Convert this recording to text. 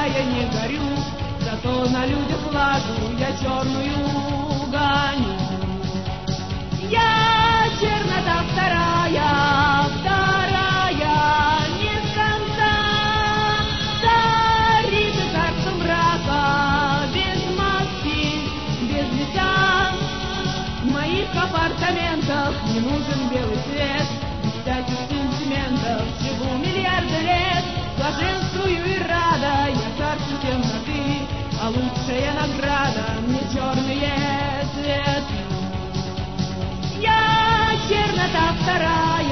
я не горю, зато на людях ладу я черную гоню. Я чернота вторая, не с конца, горит и царство мрака, без маски, без лица. В моих апартаментах не нужен белый свет, без всяких сентиментов живу миллиарды лет, блаженствую и рада, я царствую темноты, а лучшая награда мне черные цветы. Я чернота вторая.